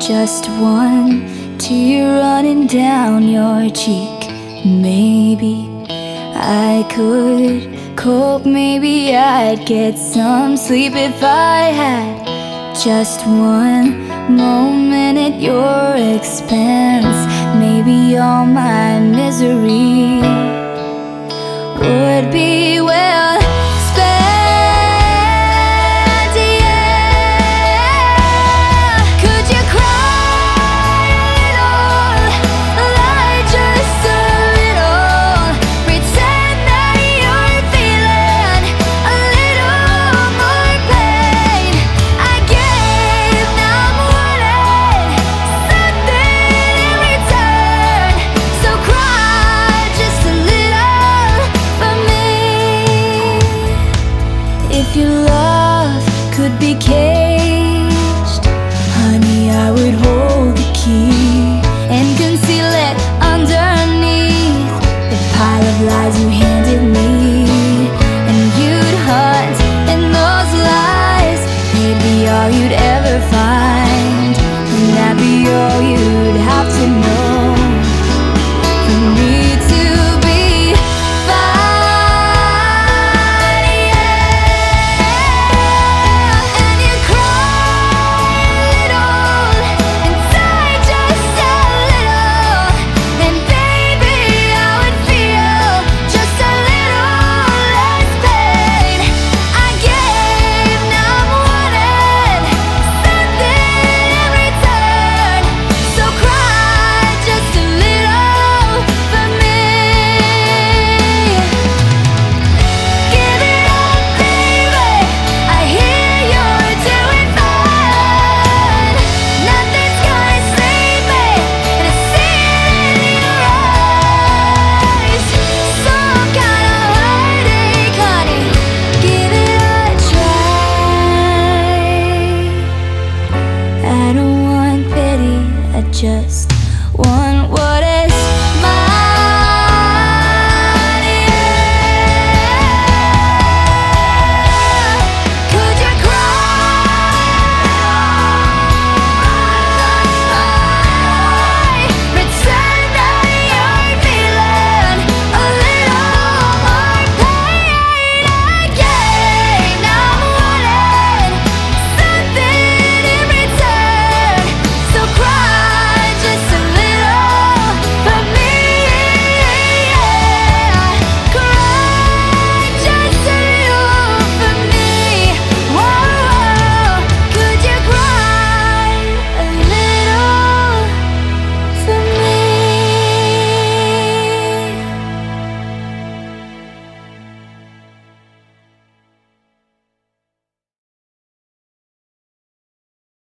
Just one tear running down your cheek. Maybe I could cope, maybe I'd get some sleep if I had just one moment at your expense. Maybe all my misery would be well spent, yeah. Could you cry a little, lie just a little, pretend that you're feeling a little more pain? I gave, now I'm wanting something in return, so cry just a little for me. If your love could be caged, honey, I would hold the key and conceal it underneath the pile of lies you handed me. And you'd hunt in those lies, they'd be all you'd ever find, and that'd be all you'd have to know for me to be fine, yeah. And you cry a little, inside just a little, and baby I would feel just a little less pain. I gave, now I'm wanting something in return, so cry just a little for me. Give it up, baby, I hear you're doing fine. Nothing's gonna save me, and I see it in your eyes. Some kind of heartache, honey, give it a try. I don't want pity, I just want what